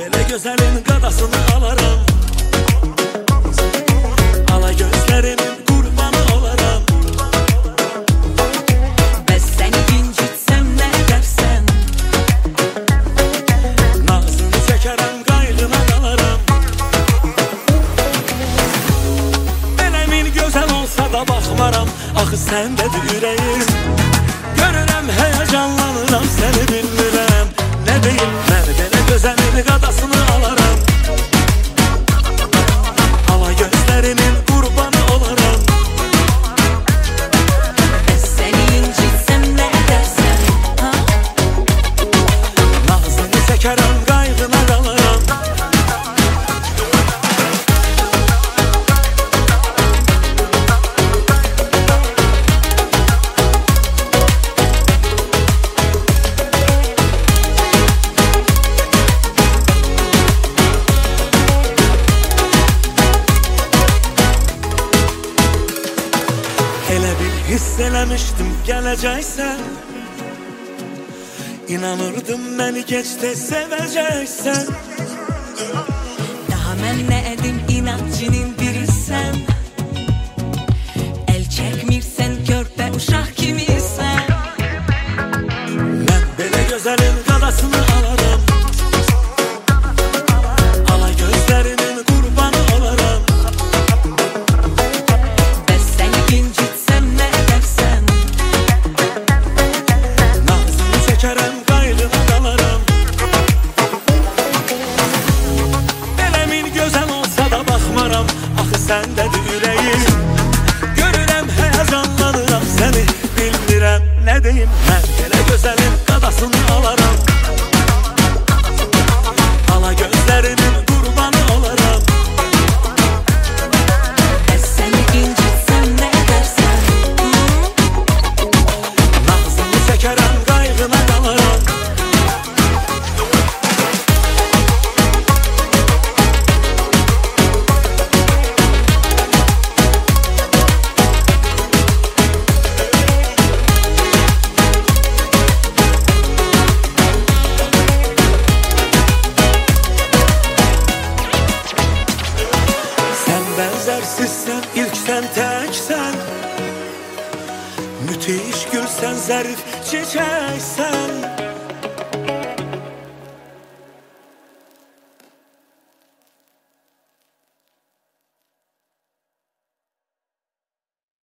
belə gözəlin qadasını alaram. Ala gözlərinin qurbanı olaram. Bəs səni incitsəm nə edərsən? Nazını çəkərəm, qayğına qalaram. Beləmin gözəl olsa da baxmaram, axı səndədir ürəyim. Görürəm, həyəcanlanıram, səni bilmirəm. Nə deyim, mən belə gözəlin qadasını alaram. Ala gözlərinin qurbanı olaram. Bəs səni incitsəm nə edərsən? Nazını çəkərəm, qayğına qalaram. Elə bir hiss eləmişdim gələcəksən. İnanırdım məni gec-tez sevəcəksən. Daha mən nə edim inatçının birisən. El çəkmirsən körpə uşaq kimisən. Mən belə gözəlin qadasını alaram. Ala gözlərinin qurbanı olaram. Bəs səni incitsəm nə edərsən? Nazını çəkərəm, qayğına qalaram. Beləmin gözəl olsa da baxmaram, axı səndədir ürəyim. Görürəm, həyəcanlanıram, səni bilmirəm. Nə deyim, mən belə gözəlin qadasını alaram. Ala gözlərinin qurbanı olaram. Bəs səni incitsəm nə edərsən? Nazını çəkərəm, qayğına qalaram. Sən bənzərsizsən, ilksən, təksən. Müthiş gülsən, zərif çiçəksən.